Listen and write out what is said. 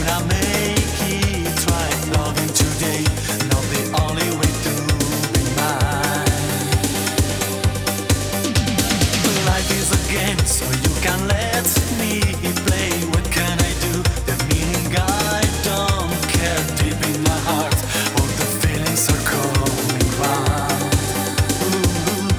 I make it right, loving today, not the only way to be mine. Life is a game, so you can let